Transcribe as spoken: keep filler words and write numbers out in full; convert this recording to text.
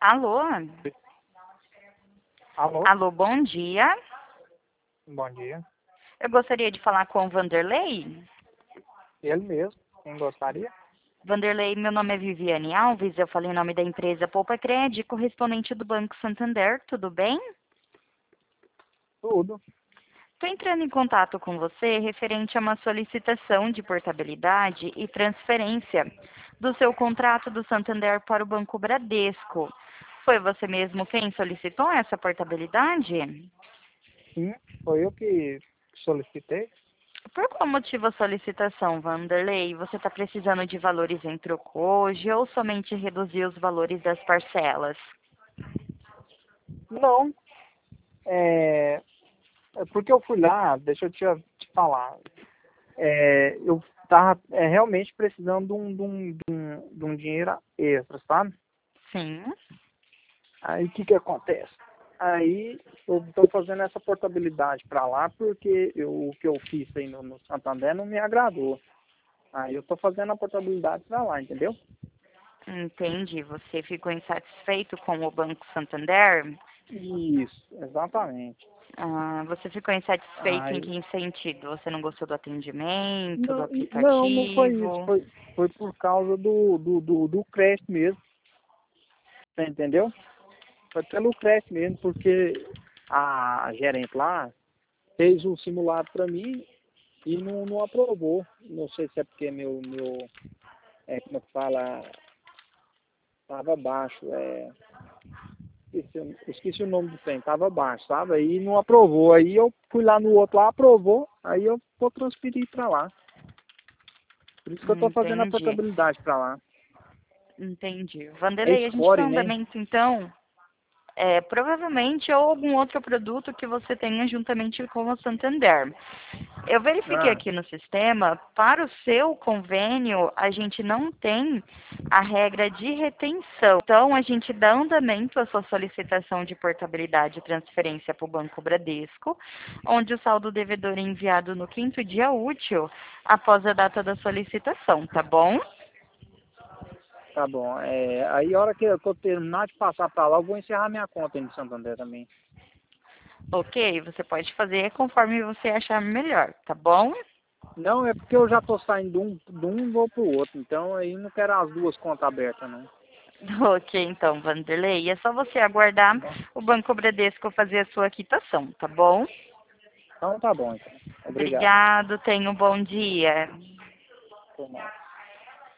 Alô? Alô, Alô, bom dia. bom dia. Eu gostaria de falar com o Vanderlei. Ele mesmo, quem gostaria? Vanderlei, meu nome é Viviane Alves, eu falei em nome da empresa Poupa Crédito, correspondente do Banco Santander, tudo bem? Tudo. Estou entrando em contato com você referente a uma solicitação de portabilidade e transferência do seu contrato do Santander para o Banco Bradesco. Foi você mesmo quem solicitou essa portabilidade? Sim, foi eu que solicitei. Por qual motivo a solicitação, Vanderlei? Você está precisando de valores em troco hoje ou somente reduzir os valores das parcelas? Não, é, é porque eu fui lá, deixa eu te, te falar. É, eu estava realmente precisando de um, de, um, de, um, de um dinheiro extra, sabe? Sim. Aí o que que acontece? Aí eu estou fazendo essa portabilidade para lá porque eu, o que eu fiz aí no, no Santander não me agradou. Aí eu estou fazendo a portabilidade para lá, entendeu? Entendi. Você ficou insatisfeito com o Banco Santander? Isso, exatamente. Ah, você ficou insatisfeito em Aí, que sentido? Você não gostou do atendimento, do não, não, não foi isso. aplicativo? Foi, foi por causa do, do, do, do crédito mesmo. Você entendeu? Foi pelo crédito mesmo, porque a gerente lá fez um simulado para mim e não, não aprovou. Não sei se é porque meu, meu é, como é que fala, estava baixo. É, esqueci, o- esqueci o nome do trem, estava baixo, sabe? Aí não aprovou. Aí eu fui lá no outro lá, aprovou. Aí eu vou transferir para lá. Por isso que eu estou fazendo a Entendi. portabilidade para lá. Entendi. É Vanderlei, a gente dá score, né? andamento então. É, provavelmente ou algum outro produto que você tenha juntamente com o Santander. Eu verifiquei Ah, aqui no sistema, para o seu convênio, a gente não tem a regra de retenção. Então, a gente dá andamento à sua solicitação de portabilidade e transferência para o Banco Bradesco, onde o saldo devedor é enviado no quinto dia útil após a data da solicitação, tá bom? tá bom. É, aí a hora que eu que eu terminar de passar para lá, eu vou encerrar minha conta aí no Santander também. Ok, você pode fazer conforme você achar melhor, tá bom? Não, é porque eu já estou saindo de um, de um e vou pro outro. Então aí não quero as duas contas abertas, não. Ok, então, Vanderlei, é só você aguardar Tá bom? o Banco Bradesco fazer a sua quitação, tá bom? Então tá bom, então. Obrigado. Obrigado, tenha um bom dia. Por nada.